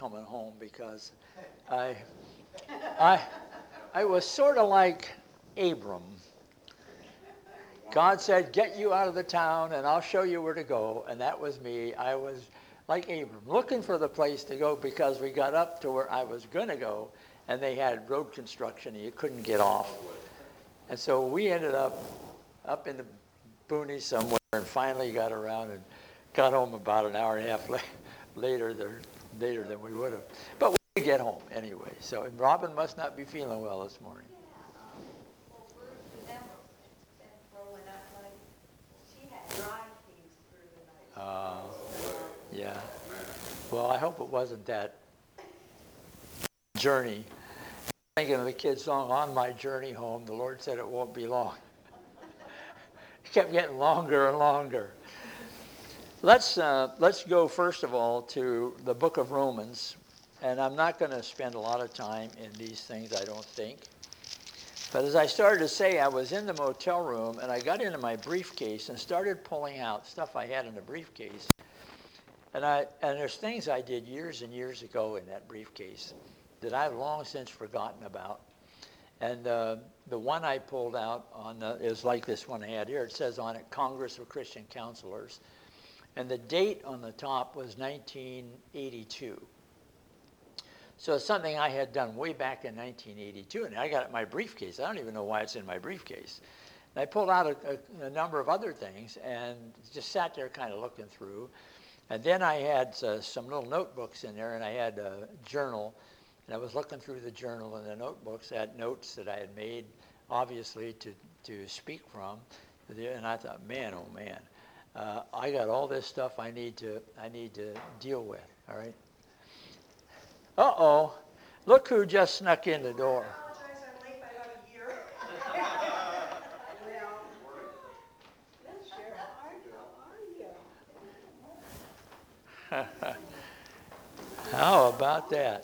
coming home because I, I, I was sort of like Abram. God said, get you out of the town and I'll show you where to go. And that was me. I was like Abram, looking for the place to go because we got up to where I was going to go and they had road construction and you couldn't get off. And so we ended up in the boonies somewhere and finally got around and got home about an hour and a half later than we would have. But we did get home anyway. So Robin must not be feeling well this morning. Yeah. Well, I hope it wasn't that journey. Thinking of the kid's song, On My Journey Home, the Lord said it won't be long. It kept getting longer and longer. Let's go first of all to the book of Romans, and I'm not going to spend a lot of time in these things, I don't think. But as I started to say, I was in the motel room, and I got into my briefcase and started pulling out stuff I had in the briefcase. And there's things I did years and years ago in that briefcase that I've long since forgotten about. And the one I pulled out is like this one I had here. It says on it, Congress of Christian Counselors. And the date on the top was 1982. So it's something I had done way back in 1982, and I got it in my briefcase. I don't even know why it's in my briefcase. And I pulled out a number of other things and just sat there kind of looking through. And then I had some little notebooks in there, and I had a journal. And I was looking through the journal and the notebooks. I had notes that I had made, obviously, to speak from. And I thought, man, oh man, I got all this stuff I need to deal with. All right. Uh-oh, look who just snuck in the door. I apologize, I'm late by about a year. Well, how are you? How about that?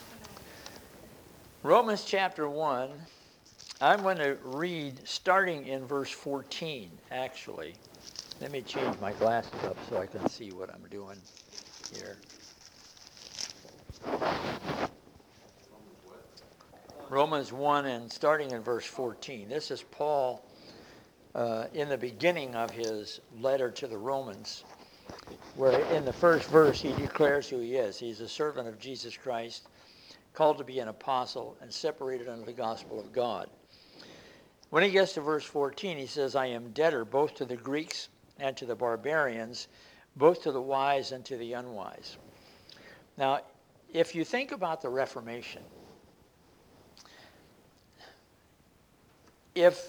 Romans chapter 1, I'm going to read starting in verse 14, actually. Let me change my glasses up so I can see what I'm doing here. Romans 1 and starting in verse 14. This is Paul in the beginning of his letter to the Romans, where in the first verse he declares who he is. He's a servant of Jesus Christ, called to be an apostle and separated unto the gospel of God. When he gets to verse 14, he says, I am debtor both to the Greeks and to the barbarians, both to the wise and to the unwise. Now, if you think about the Reformation, if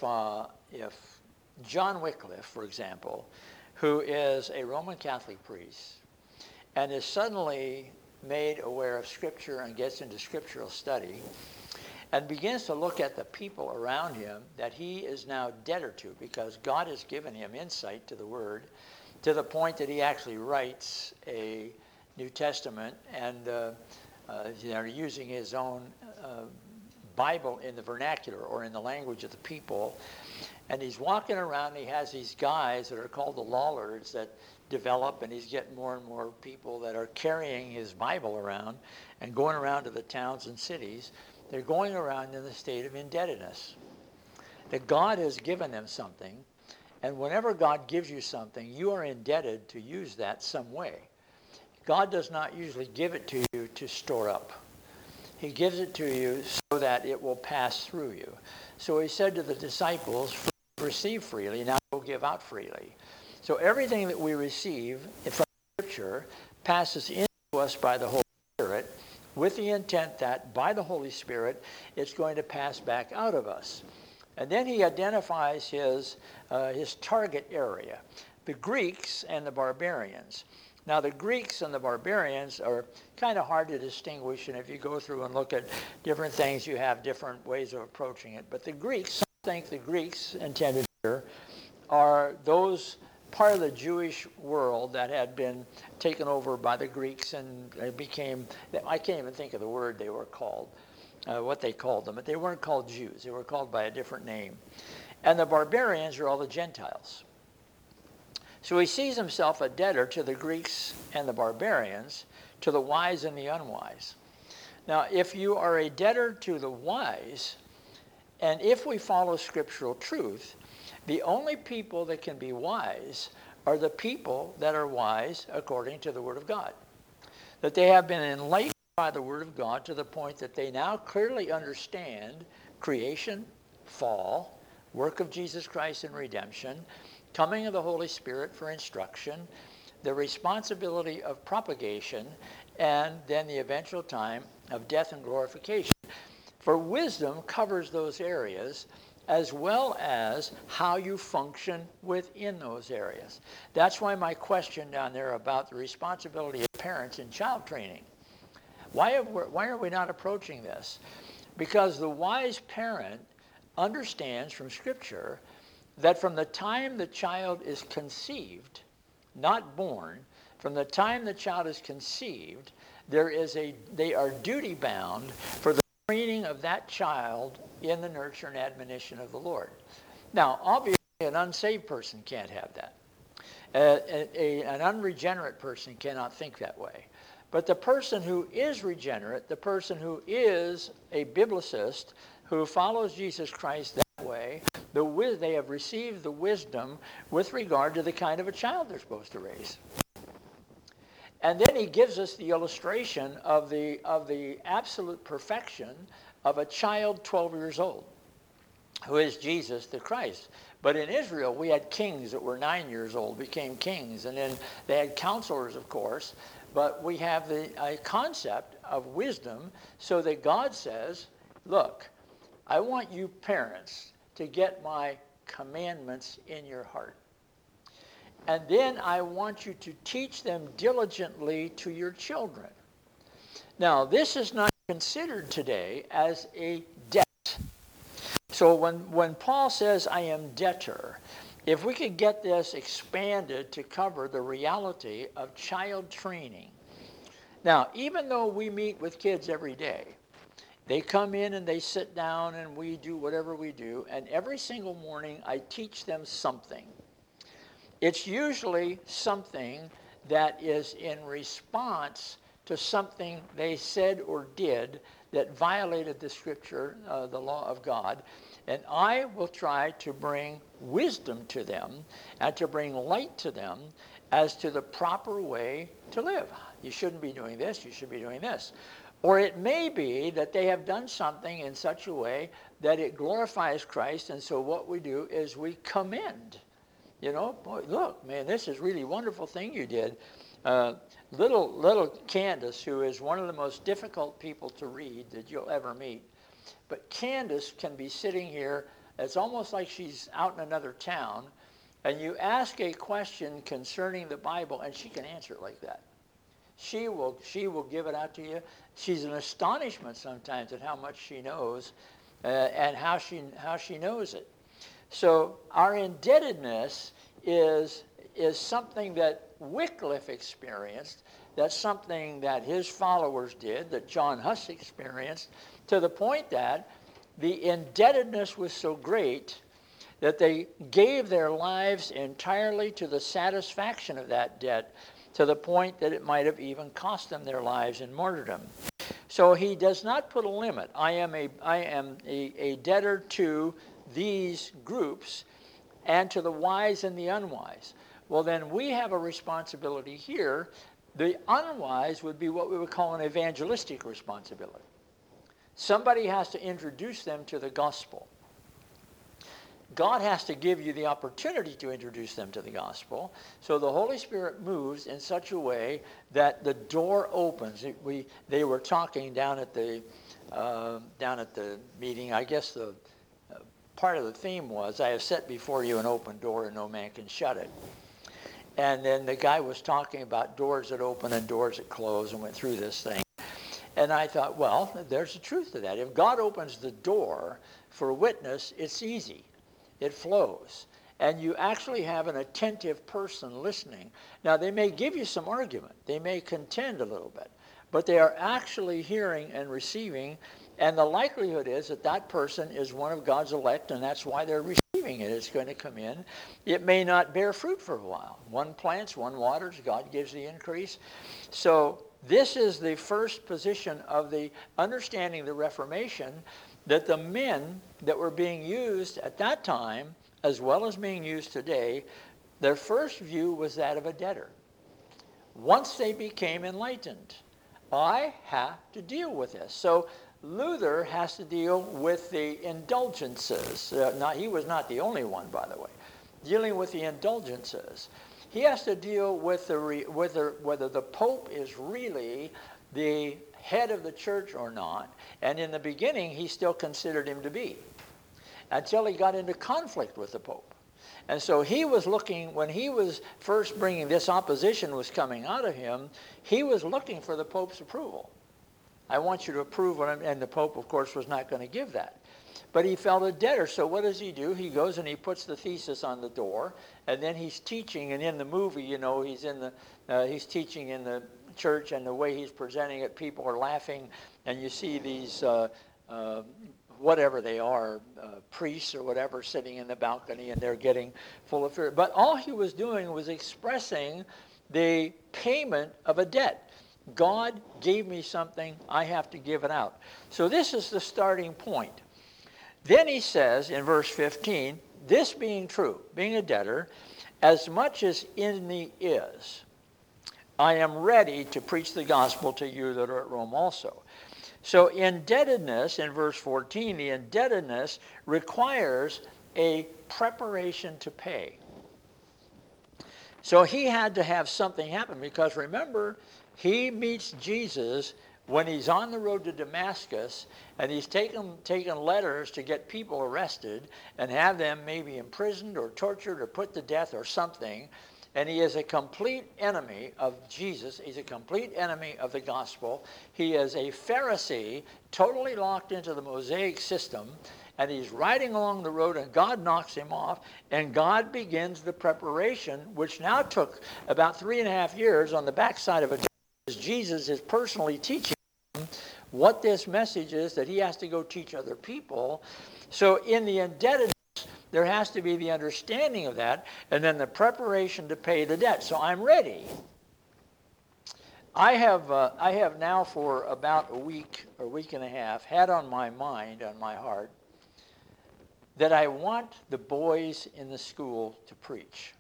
John Wycliffe, for example, who is a Roman Catholic priest and is suddenly made aware of Scripture and gets into scriptural study and begins to look at the people around him that he is now debtor to because God has given him insight to the Word to the point that he actually writes a New Testament and using his own Bible in the vernacular or in the language of the people. And he's walking around, he has these guys that are called the Lollards that develop, and he's getting more and more people that are carrying his Bible around and going around to the towns and cities. They're going around in the state of indebtedness. That God has given them something, and whenever God gives you something, you are indebted to use that some way. God does not usually give it to you to store up. He gives it to you so that it will pass through you. So he said to the disciples, receive freely, now go give out freely. So everything that we receive from Scripture passes into us by the Holy Spirit with the intent that by the Holy Spirit it's going to pass back out of us. And then he identifies his target area, the Greeks and the barbarians. Now, the Greeks and the barbarians are kind of hard to distinguish, and if you go through and look at different things, you have different ways of approaching it. But the Greeks, some think the Greeks intended here are those part of the Jewish world that had been taken over by the Greeks and they became, I can't even think of the word they were called, what they called them, but they weren't called Jews. They were called by a different name. And the barbarians are all the Gentiles. So he sees himself a debtor to the Greeks and the barbarians to the wise and the unwise. Now, if you are a debtor to the wise, and if we follow scriptural truth, the only people that can be wise are the people that are wise according to the Word of God. That they have been enlightened by the Word of God to the point that they now clearly understand creation, fall, work of Jesus Christ in redemption, coming of the Holy Spirit for instruction, the responsibility of propagation, and then the eventual time of death and glorification. For wisdom covers those areas as well as how you function within those areas. That's why my question down there about the responsibility of parents in child training. Why are we not approaching this? Because the wise parent understands from Scripture that from the time the child is conceived, not born, from the time the child is conceived, they are duty bound for the training of that child in the nurture and admonition of the Lord. Now, obviously, an unsaved person can't have that. An unregenerate person cannot think that way. But the person who is regenerate, the person who is a biblicist, who follows Jesus Christ that way, they have received the wisdom with regard to the kind of a child they're supposed to raise. And then he gives us the illustration of the absolute perfection of a child 12 years old, who is Jesus the Christ. But in Israel, we had kings that were 9 years old, became kings. And then they had counselors, of course. But we have a concept of wisdom so that God says, look, I want you parents to get my commandments in your heart. And then I want you to teach them diligently to your children. Now, this is not considered today as a debt. So when Paul says, I am debtor, if we could get this expanded to cover the reality of child training. Now, even though we meet with kids every day, they come in and they sit down and we do whatever we do, and every single morning I teach them something. It's usually something that is in response to something they said or did that violated the Scripture, the law of God. And I will try to bring wisdom to them and to bring light to them as to the proper way to live. You shouldn't be doing this, you should be doing this. Or it may be that they have done something in such a way that it glorifies Christ, and so what we do is we commend. You know, boy, look, man, this is really wonderful thing you did. Little Candace, who is one of the most difficult people to read that you'll ever meet. But Candace can be sitting here, it's almost like she's out in another town, and you ask a question concerning the Bible, and she can answer it like that. She will give it out to you. She's an astonishment sometimes at how much she knows and how she knows it. So our indebtedness is something that Wycliffe experienced. That's something that his followers did, that John Huss experienced, to the point that the indebtedness was so great that they gave their lives entirely to the satisfaction of that debt, to the point that it might have even cost them their lives in martyrdom. So he does not put a limit. I am a debtor to these groups and to the wise and the unwise. Well, then we have a responsibility here. The unwise would be what we would call an evangelistic responsibility. Somebody has to introduce them to the gospel. God has to give you the opportunity to introduce them to the gospel. So the Holy Spirit moves in such a way that the door opens. They were talking down at the meeting. I guess the part of the theme was, I have set before you an open door and no man can shut it. And then the guy was talking about doors that open and doors that close, and went through this thing. And I thought, well, there's the truth to that. If God opens the door for a witness, it's easy. It flows. And you actually have an attentive person listening. Now, they may give you some argument. They may contend a little bit. But they are actually hearing and receiving. And the likelihood is that that person is one of God's elect, and that's why they're receiving it. It's going to come in. It may not bear fruit for a while. One plants, one waters. God gives the increase. So this is the first position of the understanding the Reformation, that the men that were being used at that time, as well as being used today, their first view was that of a debtor. Once they became enlightened, I have to deal with this. So Luther has to deal with the indulgences. He was not the only one, by the way, dealing with the indulgences. He has to deal with whether the Pope is really the head of the church or not. And in the beginning, he still considered him to be, until he got into conflict with the Pope. And so he was looking, when he was first bringing this opposition was coming out of him, he was looking for the Pope's approval. I want you to approve what I'm, and the Pope, of course, was not going to give that. But he felt a debtor, so what does he do? He goes and he puts the thesis on the door, and then he's teaching, and in the movie, you know, he's teaching in the church, and the way he's presenting it, people are laughing, and you see these, whatever they are, priests or whatever, sitting in the balcony, and they're getting full of fear. But all he was doing was expressing the payment of a debt. God gave me something, I have to give it out. So this is the starting point. Then he says in verse 15, this being true, being a debtor, as much as in me is, I am ready to preach the gospel to you that are at Rome also. So indebtedness, in verse 14, the indebtedness requires a preparation to pay. So he had to have something happen, because remember, he meets Jesus when he's on the road to Damascus, and he's taken letters to get people arrested and have them maybe imprisoned or tortured or put to death or something. And he is a complete enemy of Jesus. He's a complete enemy of the gospel. He is a Pharisee, totally locked into the Mosaic system, and he's riding along the road, and God knocks him off, and God begins the preparation, which now took about 3.5 years on the backside of a church. Jesus is personally teaching him what this message is that he has to go teach other people. So in the indebtedness, there has to be the understanding of that, and then the preparation to pay the debt. So I'm ready. I have now for about a week or week and a half had on my mind, on my heart, that I want the boys in the school to preach.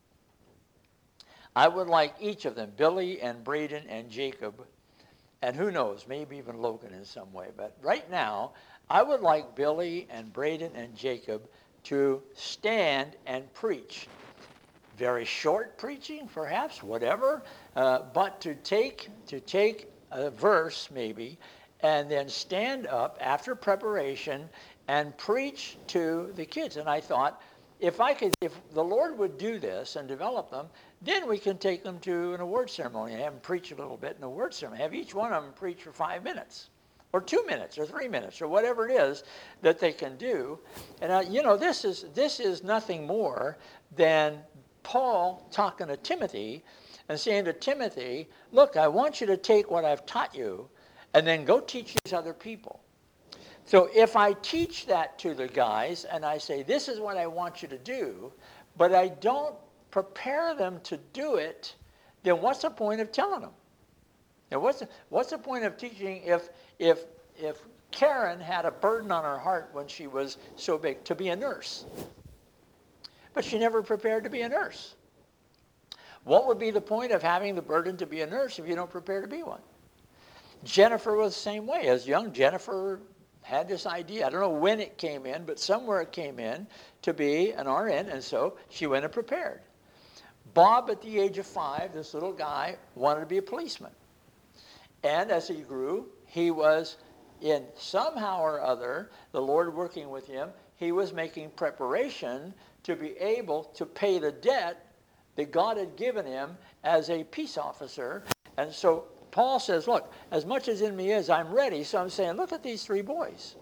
I would like each of them, Billy and Braden and Jacob, and who knows, maybe even Logan in some way. But right now, I would like Billy and Braden and Jacob to stand and preach. Very short preaching, perhaps, whatever, but to take a verse, maybe, and then stand up after preparation and preach to the kids. And I thought, if the Lord would do this and develop them, then we can take them to an award ceremony and have them preach a little bit in an award ceremony. Have each one of them preach for 5 minutes, or 2 minutes, or 3 minutes, or whatever it is that they can do. And you know, this is nothing more than Paul talking to Timothy and saying to Timothy, look, I want you to take what I've taught you and then go teach these other people. So if I teach that to the guys and I say, this is what I want you to do, but I don't prepare them to do it, then what's the point of telling them? And what's the point of teaching if Karen had a burden on her heart when she was so big to be a nurse, but she never prepared to be a nurse? What would be the point of having the burden to be a nurse if you don't prepare to be one? Jennifer was the same way. As young Jennifer had this idea. I don't know when it came in, but somewhere it came in to be an RN, and so she went and prepared. Bob, at the age of 5, this little guy, wanted to be a policeman. And as he grew, he was in somehow or other, the Lord working with him, he was making preparation to be able to pay the debt that God had given him as a peace officer. And so Paul says, look, as much as in me is, I'm ready. So I'm saying, look at these 3 boys.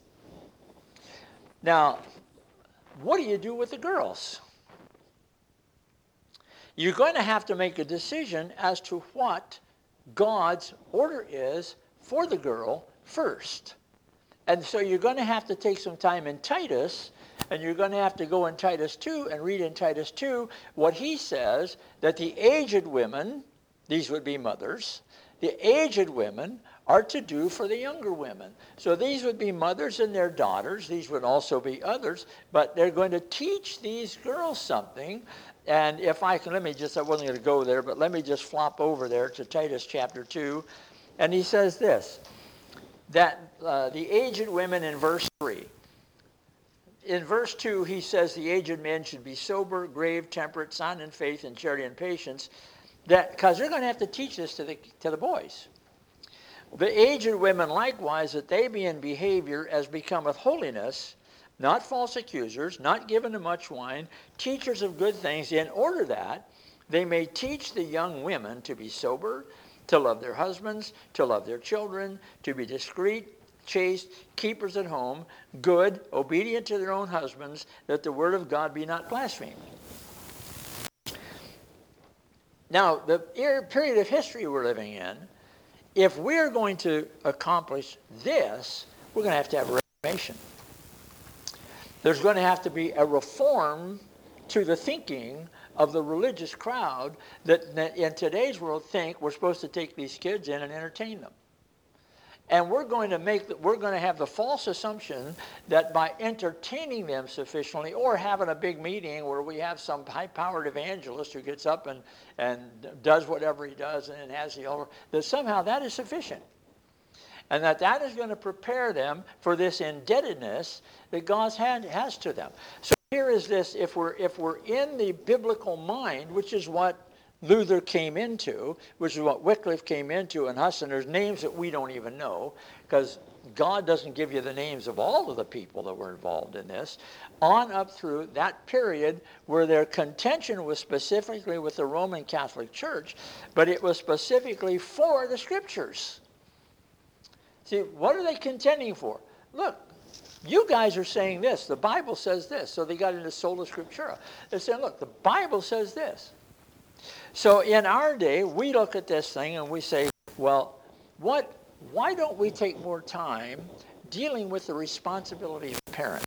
Now, what do you do with the girls? You're going to have to make a decision as to what God's order is for the girl first. And so you're going to have to take some time in Titus, and you're going to have to go in Titus 2 and read in Titus 2 what he says, that the aged women, these would be mothers, the aged women are to do for the younger women. So these would be mothers and their daughters. These would also be others, but they're going to teach these girls something. And if I can, I wasn't going to go there, but let me just flop over there to Titus chapter 2. And he says this, that the aged women in verse 3. In verse 2, he says the aged men should be sober, grave, temperate, sound in faith, and charity and patience, because they're going to have to teach this to the boys. The aged women likewise, that they be in behavior as becometh holiness, not false accusers, not given to much wine, teachers of good things, in order that they may teach the young women to be sober, to love their husbands, to love their children, to be discreet, chaste, keepers at home, good, obedient to their own husbands, that the word of God be not blasphemed. Now, the period of history we're living in, if we're going to accomplish this, we're going to have a reformation. There's going to have to be a reform to the thinking of the religious crowd that in today's world think we're supposed to take these kids in and entertain them. And we're going to have the false assumption that by entertaining them sufficiently, or having a big meeting where we have some high-powered evangelist who gets up and does whatever he does and has the altar, that somehow that is sufficient. And that is going to prepare them for this indebtedness that God has to them. So here is this, if we're in the biblical mind, which is what Luther came into, which is what Wycliffe came into, and Huss, and there's names that we don't even know, because God doesn't give you the names of all of the people that were involved in this, on up through that period where their contention was specifically with the Roman Catholic Church, but it was specifically for the Scriptures. See, what are they contending for? Look, you guys are saying this. The Bible says this. So they got into sola scriptura. They're saying, look, the Bible says this. So in our day, we look at this thing and we say, well, why don't we take more time dealing with the responsibility of the parent?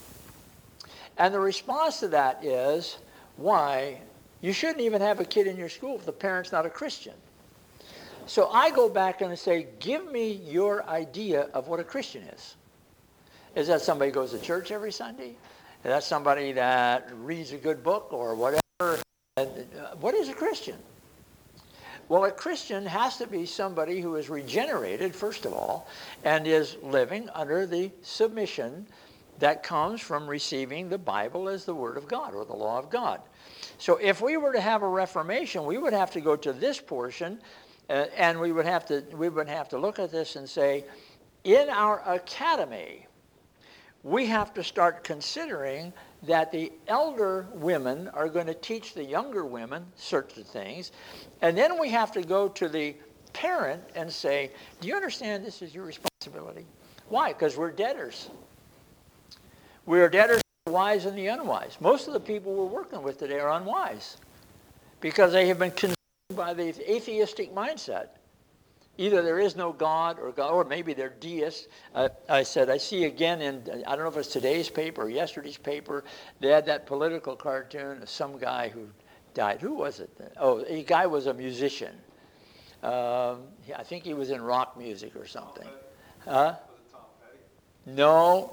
And the response to that is, why? You shouldn't even have a kid in your school if the parent's not a Christian. So I go back and I say, give me your idea of what a Christian is. Is that somebody who goes to church every Sunday? Is that somebody that reads a good book or whatever? And what is a Christian? Well, a Christian has to be somebody who is regenerated, first of all, and is living under the submission that comes from receiving the Bible as the Word of God or the law of God. So if we were to have a reformation, we would have to go to this portion, and we would have to look at this and say, in our academy, we have to start considering that the elder women are going to teach the younger women certain things. And then we have to go to the parent and say, do you understand this is your responsibility? Why? Because we're debtors. We're debtors to the wise and the unwise. Most of the people we're working with today are unwise because they have been consumed by the atheistic mindset. Either there is no God, or maybe they're deists. I see again in, I don't know if it's today's paper or yesterday's paper, they had that political cartoon of some guy who died. Who was it? Oh, a guy was a musician. I think he was in rock music or something. Huh? No.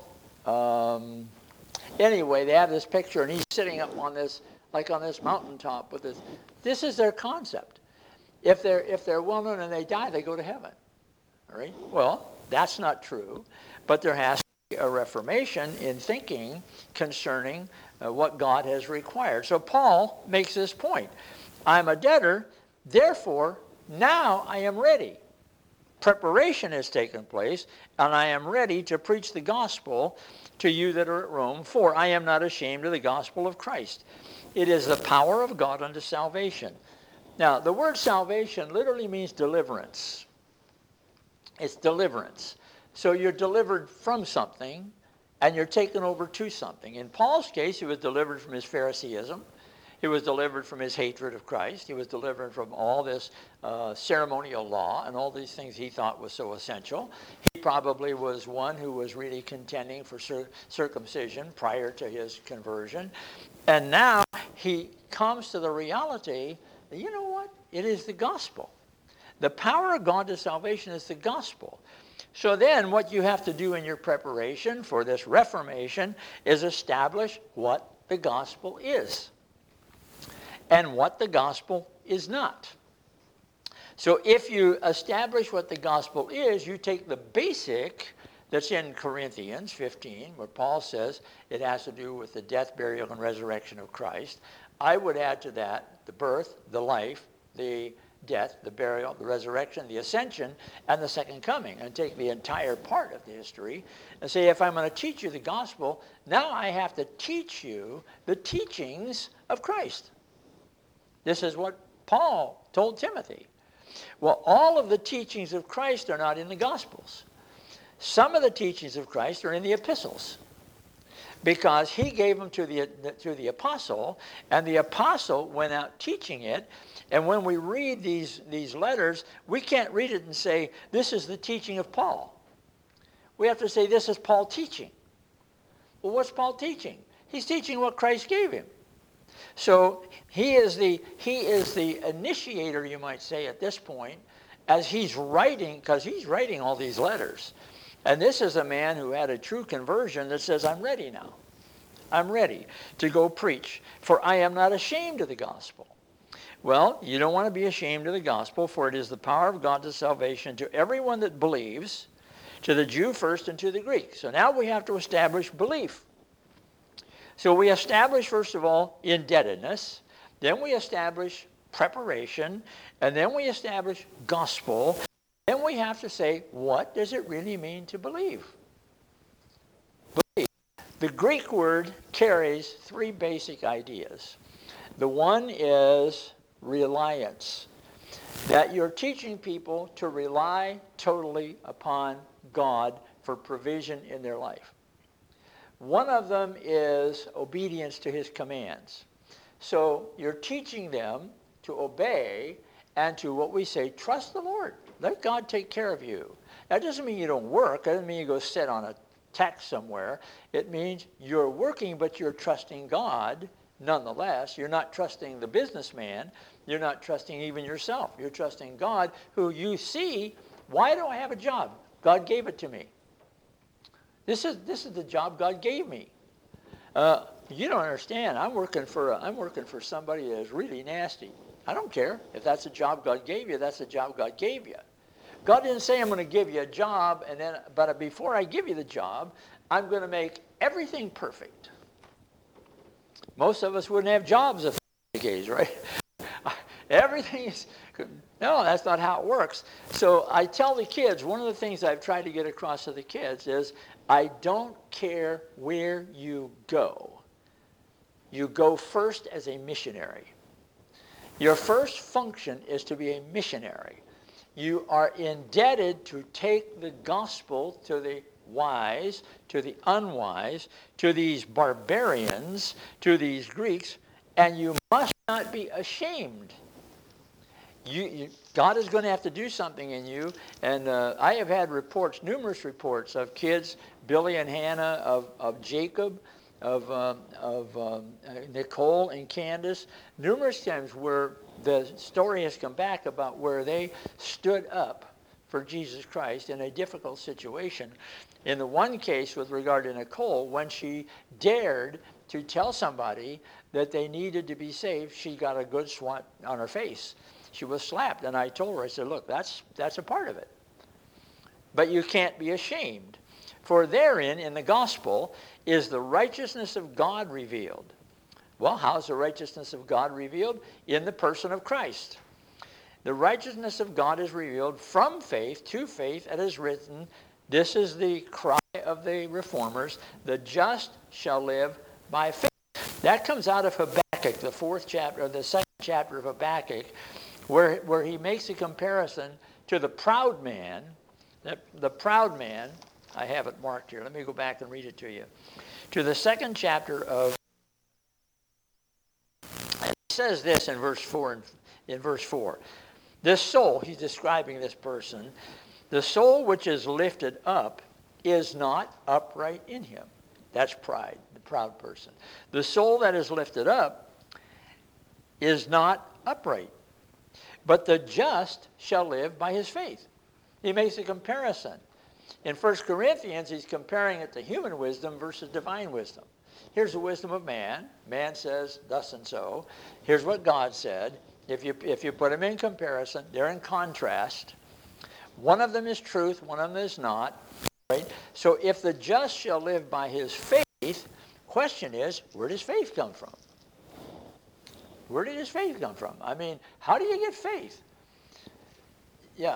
Anyway, they have this picture, and he's sitting up on this, like on this mountaintop with this. This is their concept. If they're well-known and they die, they go to heaven. All right? Well, that's not true, but there has to be a reformation in thinking concerning what God has required. So Paul makes this point. I'm a debtor, therefore, now I am ready. Preparation has taken place, and I am ready to preach the gospel to you that are at Rome, for I am not ashamed of the gospel of Christ. It is the power of God unto salvation. Now, the word salvation literally means deliverance. It's deliverance. So you're delivered from something, and you're taken over to something. In Paul's case, he was delivered from his Phariseeism. He was delivered from his hatred of Christ. He was delivered from all this ceremonial law and all these things he thought was so essential. He probably was one who was really contending for circumcision prior to his conversion. And now he comes to the reality, you know what? It is the gospel The power of God to salvation is the gospel. So then what you have to do in your preparation for this Reformation is establish what the gospel is and what the gospel is not. So if you establish what the gospel is, you take the basic that's in Corinthians 15, where Paul says it has to do with the death, burial, and resurrection of Christ. I would add to that the birth, the life, the death, the burial, the resurrection, the ascension, and the second coming, and take the entire part of the history and say, if I'm going to teach you the gospel, now I have to teach you the teachings of Christ. This is what Paul told Timothy. Well, all of the teachings of Christ are not in the Gospels. Some of the teachings of Christ are in the epistles, because he gave them to the apostle, and the apostle went out teaching it. And when we read these letters, we can't read it and say, this is the teaching of Paul. We have to say, this is Paul teaching. Well, what's Paul teaching? He's teaching what Christ gave him. So he is the initiator, you might say, at this point, as he's writing, because he's writing all these letters. And this is a man who had a true conversion that says, I'm ready now. I'm ready to go preach, for I am not ashamed of the gospel. Well, you don't want to be ashamed of the gospel, for it is the power of God to salvation to everyone that believes, to the Jew first and to the Greek. So now we have to establish belief. So we establish, first of all, indebtedness. Then we establish preparation. And then we establish gospel. Then we have to say, what does it really mean to believe? Believe. The Greek word carries three basic ideas. The one is reliance, that you're teaching people to rely totally upon God for provision in their life. One of them is obedience to his commands. So you're teaching them to obey and to, what we say, trust the Lord. Let God take care of you. That doesn't mean you don't work. That doesn't mean you go sit on a tax somewhere. It means you're working, but you're trusting God nonetheless. You're not trusting the businessman. You're not trusting even yourself. You're trusting God, who you see, why do I have a job? God gave it to me. This is the job God gave me. You don't understand. I'm working for somebody that is really nasty. I don't care. If that's a job God gave you, that's the job God gave you. God didn't say, I'm going to give you a job, but before I give you the job, I'm going to make everything perfect. Most of us wouldn't have jobs if that was the case, right? Everything is, no, that's not how it works. So I tell the kids, one of the things I've tried to get across to the kids is, I don't care where you go. You go first as a missionary. Your first function is to be a missionary. You are indebted to take the gospel to the wise, to the unwise, to these barbarians, to these Greeks, and you must not be ashamed. God is going to have to do something in you. And I have had numerous reports of kids, Billy and Hannah, of Jacob, of Nicole and Candace, numerous times where the story has come back about where they stood up for Jesus Christ in a difficult situation. In the one case with regard to Nicole, when she dared to tell somebody that they needed to be saved, she got a good swat on her face. She was slapped, and I told her, I said, look, that's a part of it. But you can't be ashamed. For therein, in the gospel, is the righteousness of God revealed. Well, how is the righteousness of God revealed? In the person of Christ. The righteousness of God is revealed from faith to faith, as is written. This is the cry of the reformers, the just shall live by faith. That comes out of Habakkuk, the fourth chapter, or the second chapter of Habakkuk, where he makes a comparison to the proud man. The proud man, I have it marked here. Let me go back and read it to you. To the second chapter of, and it says this in verse 4. This soul, he's describing this person, the soul which is lifted up is not upright in him. That's pride, the proud person. The soul that is lifted up is not upright, but the just shall live by his faith. He makes a comparison. In 1 Corinthians, he's comparing it to human wisdom versus divine wisdom. Here's the wisdom of man. Man says thus and so. Here's what God said. If you put them in comparison, they're in contrast. One of them is truth, one of them is not. Right? So if the just shall live by his faith, question is, where does faith come from? Where did his faith come from? I mean, how do you get faith? Yeah.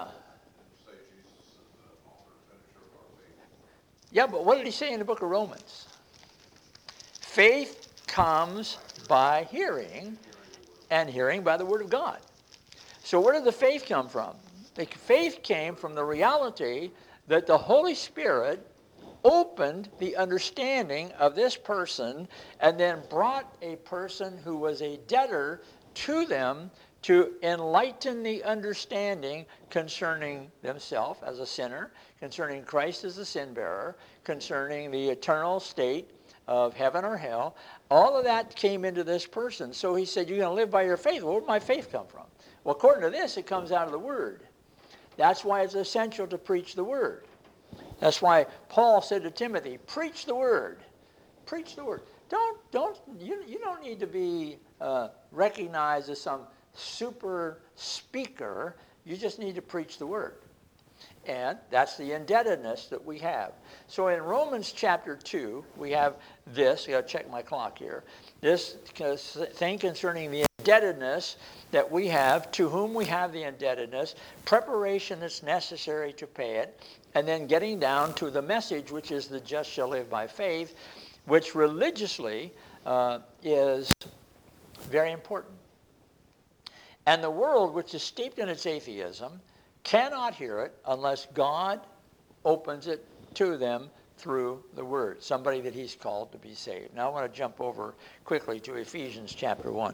Yeah, but what did he say in the book of Romans? Faith comes by hearing, and hearing by the word of God. So where did the faith come from? The faith came from the reality that the Holy Spirit opened the understanding of this person and then brought a person who was a debtor to them to enlighten the understanding concerning themselves as a sinner, concerning Christ as a sin bearer, concerning the eternal state of heaven or hell. All of that came into this person. So he said, you're going to live by your faith. Where did my faith come from? Well, according to this, it comes out of the Word. That's why it's essential to preach the Word. That's why Paul said to Timothy, preach the Word. Preach the Word. You don't need to be recognized as some super speaker. You just need to preach the Word. And that's the indebtedness that we have. So in Romans chapter 2, we have this. I got to check my clock here. This thing concerning the indebtedness that we have, to whom we have the indebtedness, preparation that's necessary to pay it, and then getting down to the message, which is the just shall live by faith, which religiously is very important. And the world, which is steeped in its atheism, cannot hear it unless God opens it to them through the Word, somebody that he's called to be saved. Now I want to jump over quickly to Ephesians chapter 1.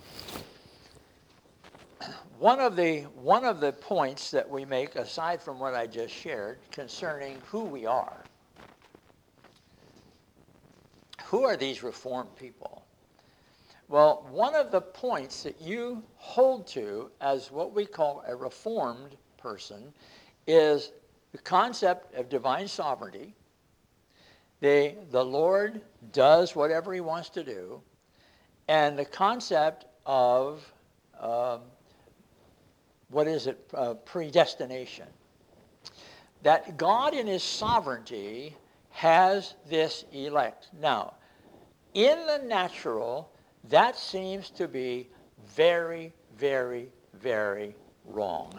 One of the points that we make, aside from what I just shared, concerning who we are. Who are these Reformed people? Well, one of the points that you hold to as what we call a Reformed person is the concept of divine sovereignty. The Lord does whatever he wants to do, and the concept of predestination. That God in his sovereignty has this elect. Now, in the natural, that seems to be very, very, very wrong.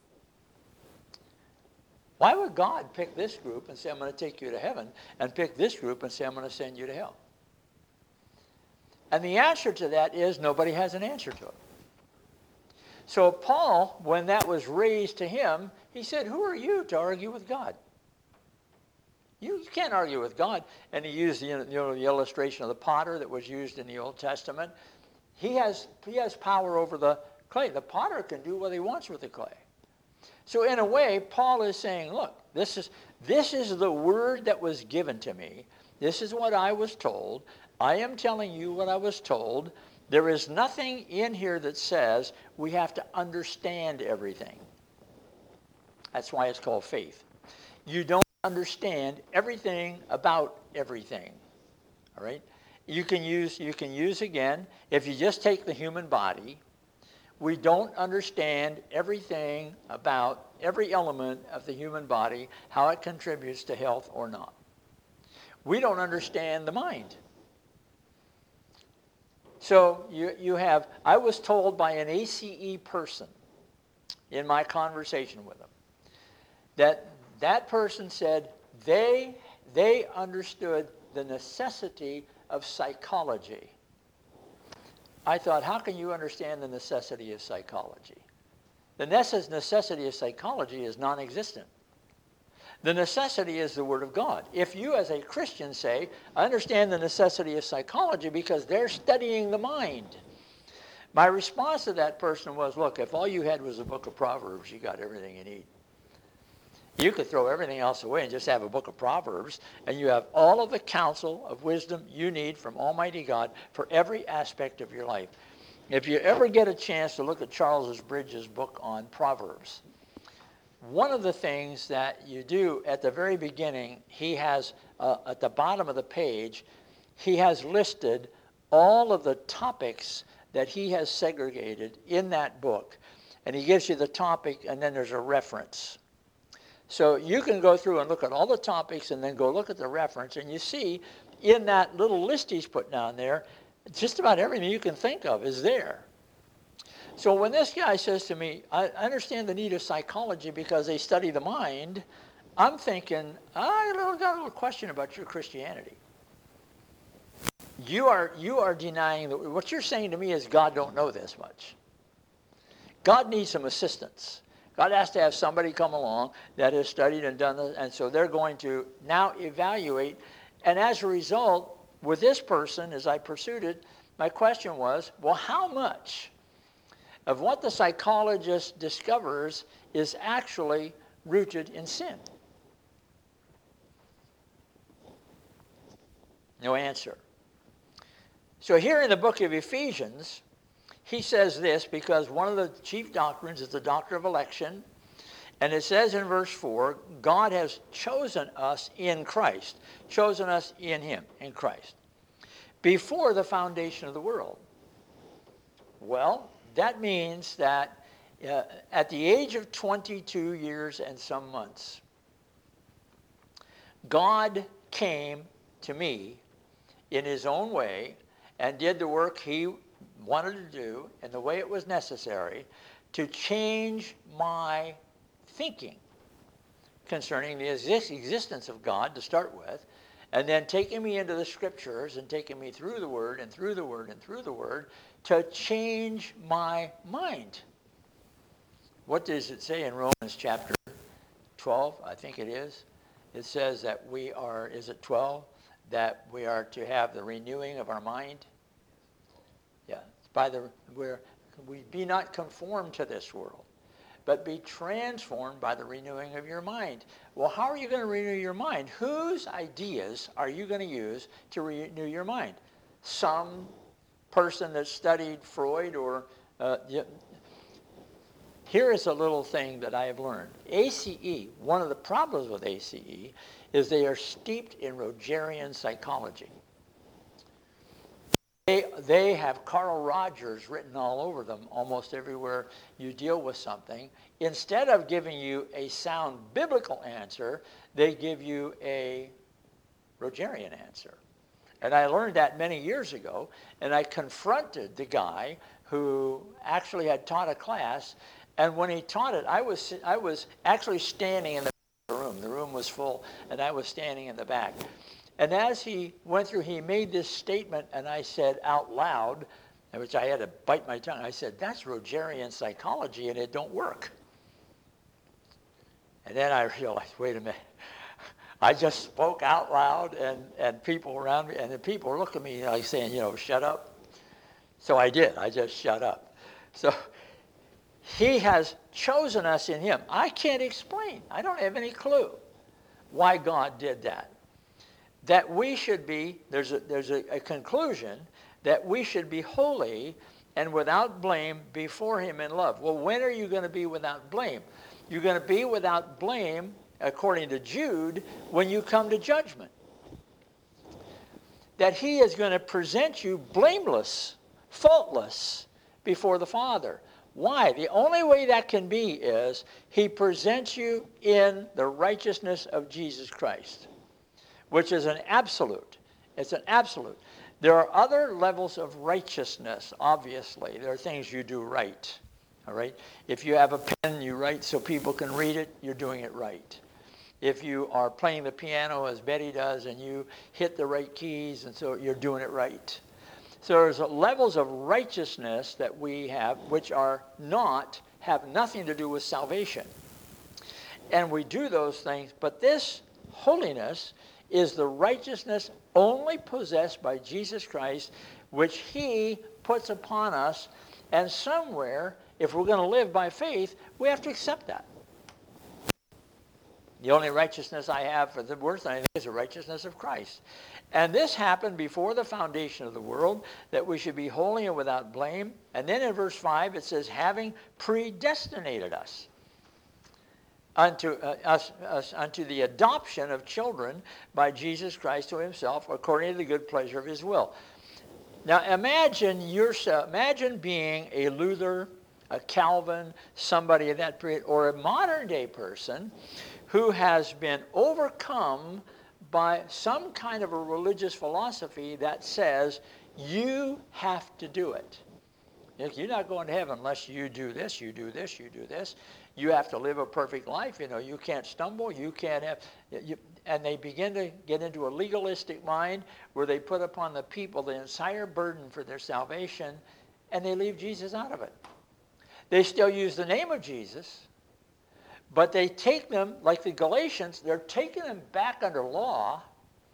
Why would God pick this group and say, I'm going to take you to heaven, and pick this group and say, I'm going to send you to hell? And the answer to that is nobody has an answer to it. So Paul, when that was raised to him, he said, who are you to argue with God? You can't argue with God. And he used the illustration of the potter that was used in the Old Testament. He has power over the clay. The potter can do what he wants with the clay. So in a way, Paul is saying, look, this is the word that was given to me. This is what I was told. I am telling you what I was told. There is nothing in here that says we have to understand everything. That's why it's called faith. You don't understand everything about everything. All right? You can use again, if you just take the human body, we don't understand everything about every element of the human body, how it contributes to health or not. We don't understand the mind. So you have, I was told by an ACE person in my conversation with them, that person said they understood the necessity of psychology. I thought, how can you understand the necessity of psychology? The necessity of psychology is non-existent. The necessity is the Word of God. If you as a Christian say, I understand the necessity of psychology because they're studying the mind. My response to that person was, look, if all you had was a book of Proverbs, you got everything you need. You could throw everything else away and just have a book of Proverbs, and you have all of the counsel of wisdom you need from Almighty God for every aspect of your life. if you ever get a chance to look at Charles Bridges' book on Proverbs, one of the things that you do at the very beginning, he has, at the bottom of the page, he has listed all of the topics that he has segregated in that book. And he gives you the topic, and then there's a reference. So you can go through and look at all the topics and then go look at the reference, and you see in that little list he's put down there, just about everything you can think of is there. So when this guy says to me, I understand the need of psychology because they study the mind, I'm thinking, I got a little question about your Christianity. You are denying that what you're saying to me is God don't know this much. God needs some assistance. God has to have somebody come along that has studied and done this, and so they're going to now evaluate. And as a result, with this person, as I pursued it, my question was, well, how much of what the psychologist discovers is actually rooted in sin? No answer. So here in the book of Ephesians, he says this because one of the chief doctrines is the doctrine of election. And it says in verse 4, God has chosen us in Christ, chosen us in him, in Christ, before the foundation of the world. Well, that means that at the age of 22 years and some months, God came to me in his own way and did the work he wanted to do in the way it was necessary to change my thinking concerning the existence of God to start with, and then taking me into the scriptures and taking me through the word and through the word and through the word to change my mind. What does it say in Romans chapter 12? I think it is. It says that we are, is it 12? That we are to have the renewing of our mind. Yeah, we be not conformed to this world, but be transformed by the renewing of your mind. Well, how are you going to renew your mind? Whose ideas are you going to use to renew your mind? Some person that studied Freud or... Here is a little thing that I have learned. ACE, one of the problems with ACE is they are steeped in Rogerian psychology. They have Carl Rogers written all over them almost everywhere you deal with something. Instead of giving you a sound biblical answer, they give you a Rogerian answer. And I learned that many years ago, and I confronted the guy who actually had taught a class, and when he taught it, I was actually standing in the room. The room was full, and I was standing in the back. And as he went through, he made this statement, and I said out loud, which I had to bite my tongue, I said, that's Rogerian psychology, and it don't work. And then I realized, wait a minute. I just spoke out loud, and people around me, and the people looked at me like saying, shut up. So I did. I just shut up. So he has chosen us in him. I can't explain. I don't have any clue why God did that. That we should be, there's a conclusion that we should be holy and without blame before him in love. Well, when are you going to be without blame? You're going to be without blame, according to Jude, when you come to judgment. That he is going to present you blameless, faultless before the Father. Why? The only way that can be is he presents you in the righteousness of Jesus Christ, which is an absolute. It's an absolute. There are other levels of righteousness, obviously. There are things you do right, all right? If you have a pen, you write so people can read it, you're doing it right. If you are playing the piano as Betty does and you hit the right keys, and so you're doing it right. So there's levels of righteousness that we have which have nothing to do with salvation. And we do those things, but this holiness is the righteousness only possessed by Jesus Christ, which he puts upon us. And somewhere, if we're going to live by faith, we have to accept that. The only righteousness I have for the worth anything is the righteousness of Christ. And this happened before the foundation of the world, that we should be holy and without blame. And then in verse 5 it says, having predestinated us unto unto the adoption of children by Jesus Christ to himself, according to the good pleasure of his will. Now imagine yourself, imagine being a Luther, a Calvin, somebody of that period, or a modern day person who has been overcome by some kind of a religious philosophy that says you have to do it. You're not going to heaven unless you do this, you do this, you do this. You have to live a perfect life. You know, you can't stumble, you can't have... and they begin to get into a legalistic mind where they put upon the people the entire burden for their salvation, and they leave Jesus out of it. They still use the name of Jesus, but they take them, like the Galatians, they're taking them back under law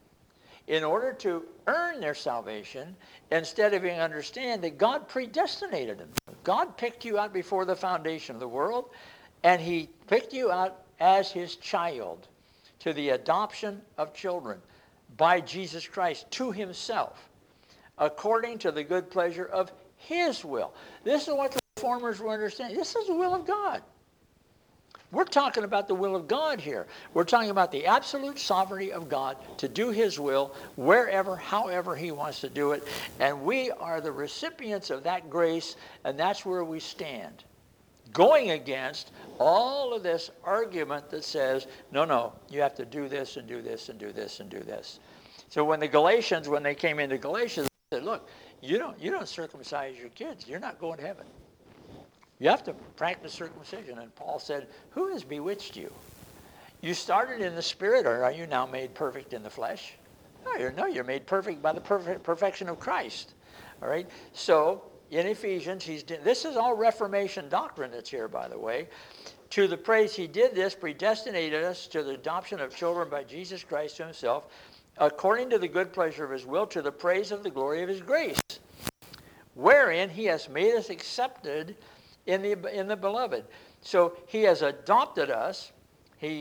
in order to earn their salvation, instead of being understand that God predestinated them. God picked you out before the foundation of the world, and he picked you out as his child to the adoption of children by Jesus Christ to himself, according to the good pleasure of his will. This is what the Reformers will understand. This is the will of God. We're talking about the will of God here. We're talking about the absolute sovereignty of God to do his will wherever, however he wants to do it. And we are the recipients of that grace, and that's where we stand, going against all of this argument that says, no, you have to do this and do this and do this and do this. So when the Galatians, when they came into Galatians, they said, look, you don't circumcise your kids. You're not going to heaven. You have to practice circumcision. And Paul said, who has bewitched you? You started in the spirit, or are you now made perfect in the flesh? No, you're made perfect by the perfection of Christ. All right? So in Ephesians, this is all Reformation doctrine that's here, by the way. To the praise he did this, predestinated us to the adoption of children by Jesus Christ to himself, according to the good pleasure of his will, to the praise of the glory of his grace, wherein he has made us accepted in the beloved. So he has adopted us, and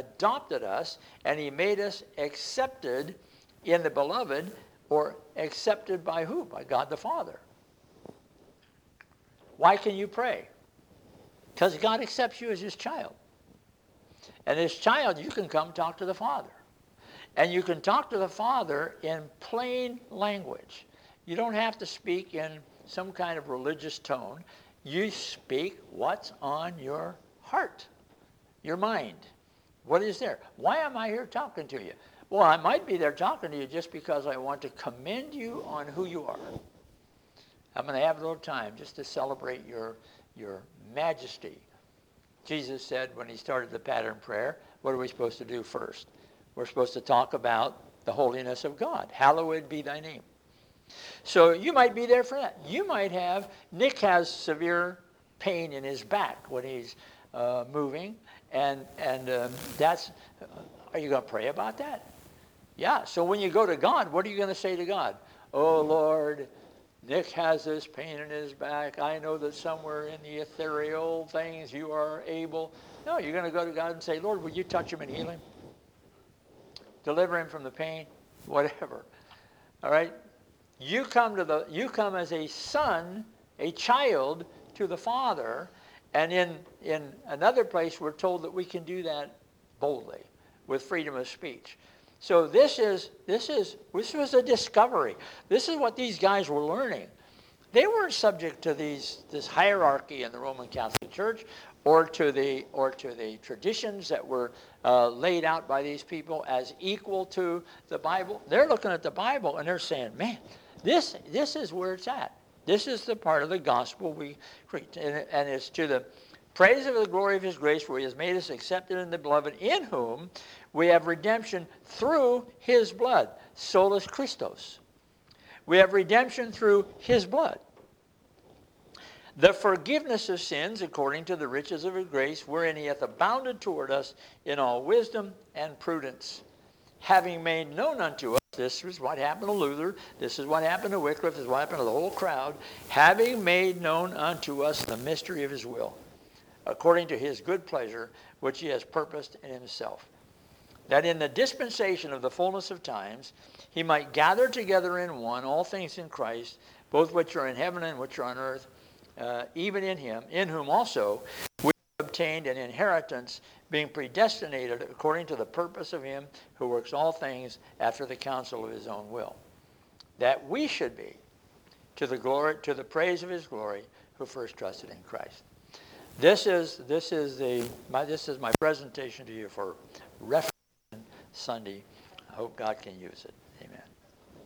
he made us accepted in the beloved, or accepted by who? By God the Father. Why can you pray? Because God accepts you as his child. And as child, you can come talk to the Father. And you can talk to the Father in plain language. You don't have to speak in some kind of religious tone. You speak what's on your heart, your mind. What is there? Why am I here talking to you? Well, I might be there talking to you just because I want to commend you on who you are. I'm going to have a little time just to celebrate your majesty. Jesus said when he started the pattern prayer, what are we supposed to do first? We're supposed to talk about the holiness of God. Hallowed be thy name. So you might be there for that. You might have, Nick has severe pain in his back when he's moving, and that's, are you going to pray about that? Yeah, so when you go to God, what are you going to say to God? Oh, Lord, Nick has this pain in his back. I know that somewhere in the ethereal things you are able. No, you're going to go to God and say, Lord, would you touch him and heal him? Deliver him from the pain, whatever. All right? You come as a son, a child to the Father, and in another place we're told that we can do that boldly with freedom of speech. So this was a discovery. This is what these guys were learning. They weren't subject to this hierarchy in the Roman Catholic Church, or to the traditions that were laid out by these people as equal to the Bible. They're looking at the Bible and they're saying, man, this is where it's at. This is the part of the gospel we preach. And it's to the praise of the glory of his grace, where he has made us accepted in the beloved, in whom we have redemption through his blood. Solus Christos. We have redemption through his blood. The forgiveness of sins according to the riches of his grace, wherein he hath abounded toward us in all wisdom and prudence, having made known unto us, this is what happened to Luther, this is what happened to Wycliffe, this is what happened to the whole crowd, having made known unto us the mystery of his will, according to his good pleasure, which he has purposed in himself. that in the dispensation of the fullness of times he might gather together in one all things in Christ, both which are in heaven and which are on earth, even in him, in whom also we obtained an inheritance, being predestinated according to the purpose of him who works all things after the counsel of his own will, that we should be to the praise of his glory, who first trusted in Christ. This is my presentation to you for Reformation Sunday. I hope God can use it.